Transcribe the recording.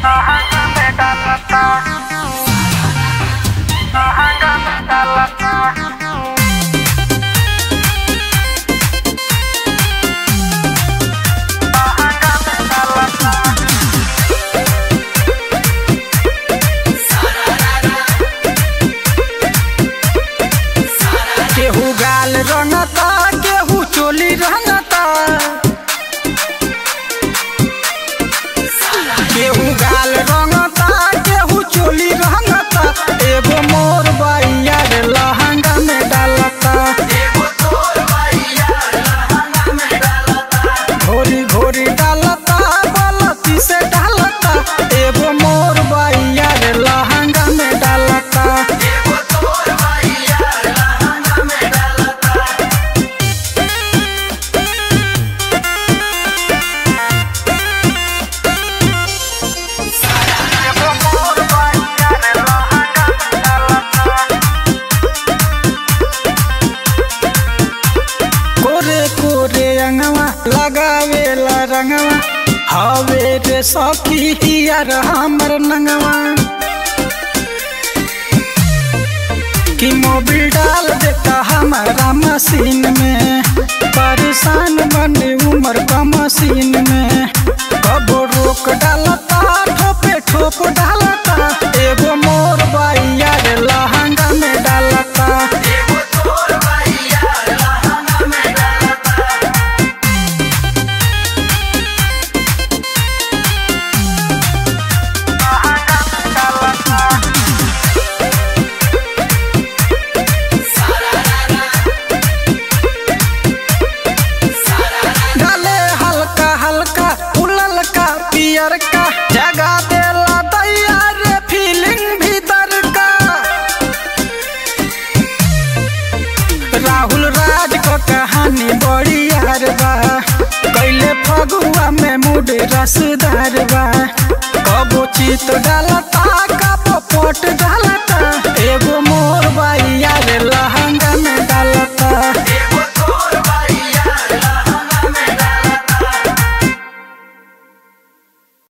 केहू गाल रंगता केहू चोली रंगता, केहू गाल रंगता केहू चोली रंगता। एगो मोर बाइया रे लहंगा में डालता, घोरी घोरी डालता गलती से डालता। एगो मोर बाइया रे लहंगा में डालता। लगावेला रंगवा हवे रे सखी यार हमर नंगवा, कि मोबिल डाल देता हमारा मशीन में। परेशान बने उम्र का मशीन में, कबो रोक डालता ठोपे ठोप डालता। एगो मोर बाइया रे लहंगा में डालता। का जगा देला दैया रे फीलिंग भीतर का। राहुल राज को कहानी बड़ी यार बा, कैले फगुआ में मूड रसदार बा। कबो चित डालता कबो पोट डालता। एगो